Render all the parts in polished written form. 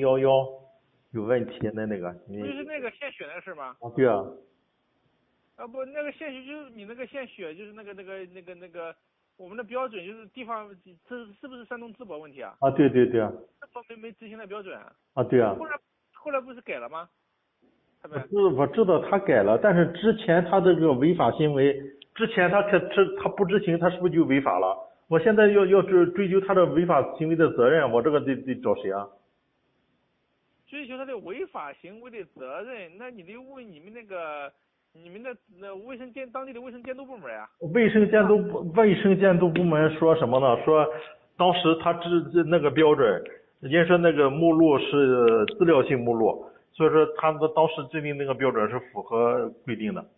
2011有问题那个你不就是那个献血那个事吗？ 啊对啊不，那个献血就是你那个献血就是那个我们的标准就是地方，这是不是山东淄博问题啊？ 啊对啊这方面没执行的标准啊。 啊对啊。 后来不是改了吗？他们我知道他改了，但是之前他这个违法行为，之前他不执行，他是不是就违法了？我现在要追究他的违法行为的责任，我这个得找谁啊？ 追求他的违法行为的责任，那你得问你们的当地的卫生监督部门呀。 卫生监督部门说什么呢？说当时他那个标准，人家说那个目录是资料性目录，所以说他们当时制定那个标准是符合规定的。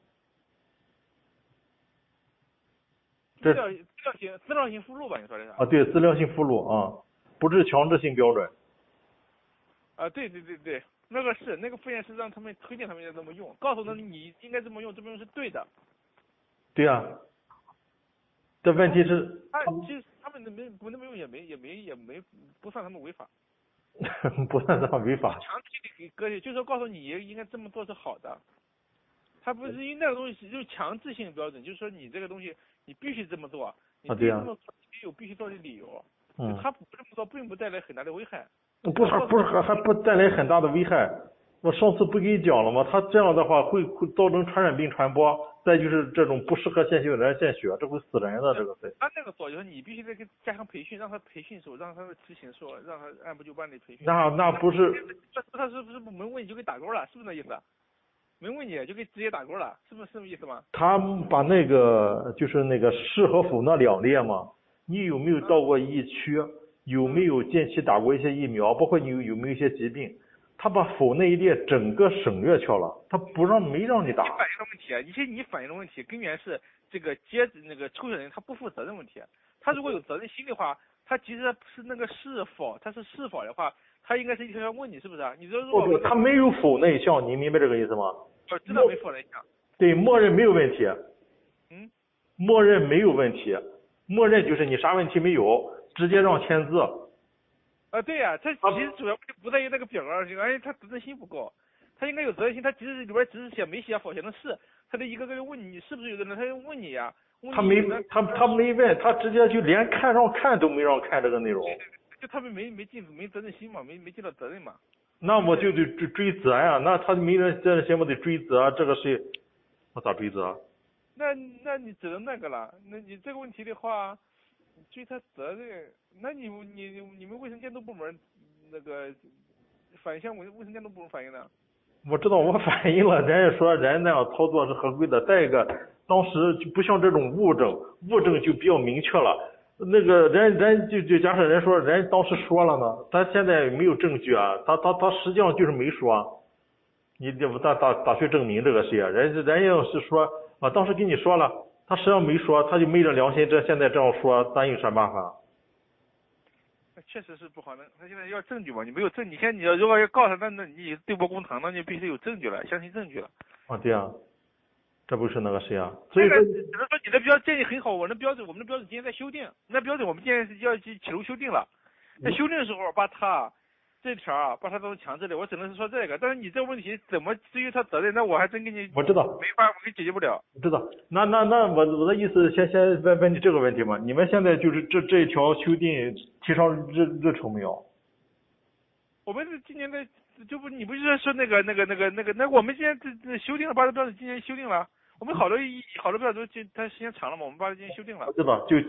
资料性附录吧，你说的是？ 啊，对，资料性附录啊，不是强制性标准。 啊，对，那个附件是让他们推荐他们要这么用，告诉他们你应该这么用，这么用是对的。 对啊，这问题是， 其实他们不那么用也没不算他们违法。 不算他违法。 强制性的割裂，就是说告诉你应该这么做是好的。他不是因为那个东西就是强制性标准，就是说你这个东西你必须这么做，你必须这么做，你有必须做的理由。他不这么做并不带来很大的危害。 不是还不带来很大的危害。我上次不给你讲了吗？他这样的话会造成传染病传播，再就是这种不适合献血的人献血，这会死人的这个事。 他那个做就是你必须得给加强培训，让他培训时候让他执行说，让他按部就班的培训。 那不是， 他是不是没问你就给打勾了？是不是那意思？没问你就给直接打勾了，是不是这么意思吗？ 他把那个就是那个是和否那两列嘛，你有没有到过疫区？有没有近期打过一些疫苗？包括你有没有一些疾病？他把否那一列整个省略掉了，他没让你打。 你反映的问题啊，你反映的问题根源是这个那个抽选人他不负责任问题。他如果有责任心的话，他其实是那个是否的话，他应该是一条条问你是不是啊？你说如果他没有否那一项，你明白这个意思吗？ 我知道没否那一项。 对，默认没有问题。默认没有问题，默认就是你啥问题没有，直接让签字。 对呀，他其实主要不在于那个表格而且他责任心不够，他应该有责任心，他其实里边只是写没写否写的是，他得一个个问你是不是有的人，他就问你呀。 他没问，他直接就连看都没让看这个内容。 就他们没责任心嘛，没尽到责任嘛。 那我就得追责呀，那他没人责任心，我得追责，这个谁？我咋追责？ 那你只能那个了，那你这个问题的话，追他责任，那你们卫生监督部门那个向卫生监督部门反映的？ 我知道我反映了，人家说人那样操作是合规的。再一个，当时就不像这种物证就比较明确了。那个人就假设人说人当时说了呢，咱现在没有证据啊，他实际上就是没说。你这不咋去证明这个事啊？人家要是说啊，当时跟你说了，他实际上没说，他就昧着良心现在这样说，咱有啥办法？ 确实是不好的，他现在要证据嘛，你没有证，你如果要告他，那你对簿公堂，那就必须有证据了，相信证据了。 啊，对啊，这不是那个谁啊？所以说， 只能说你的建议很好，我们的标准今天在修订，那标准我们现在是要去起楼修订了，在修订的时候把他这条把他都强制的，我只能是说这个，但是你这个问题怎么至于他责任，那我还真给你我知道没法，我给解决不了。 我知道，那我的意思先问你这个问题嘛，你们现在就是这一条修订提上日程没有？ 我们是今年的就不，你不是说那我们今天这修订了8个标准，今年修订了，我们好多标准都它时间长了嘛，我们把它今年修订了。 我知道，就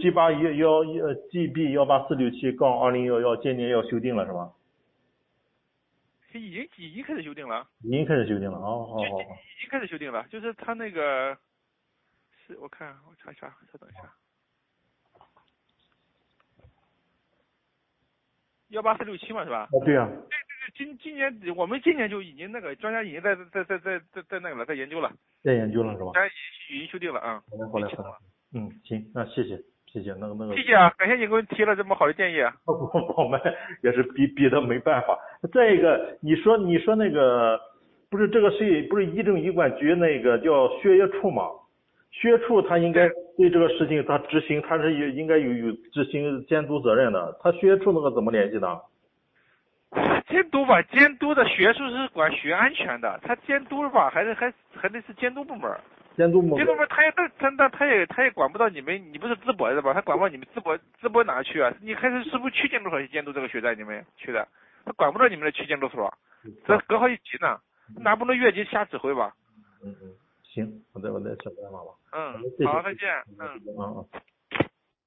GB14672/2011今年要修订了是吧？ 已经开始修订了。 已经开始修订了，好。 已经开始修订了，就是他那个是我查一下，稍等一下。18467嘛是吧？ 对啊。 对，今年我们今年就已经那个专家已经在那个了，在研究了。 在研究了是吧？ 已经修订了啊。 好嘞。行，那谢谢。那个。 谢谢啊，感谢你给我提了这么好的建议啊。 我们也是逼的没办法。再一个，你说那个不是这个谁不是医政医管局那个叫血液处吗？血液处他应该对这个事情他执行，他是应该有执行监督责任的。他血液处那个怎么联系的？ 监督吧，监督的学术是管学安全的，他监督吧，还得是监督部门。 监督部门他也管不到你们，你不是淄博的吧？他管不到你们淄博哪去啊？你还是不是区监督所去监督这个学在你们去的？他管不到你们的区监督所，这隔好几级呢，哪不能越级瞎指挥吧？ 行，我再想办法吧。 好，再见。 嗯。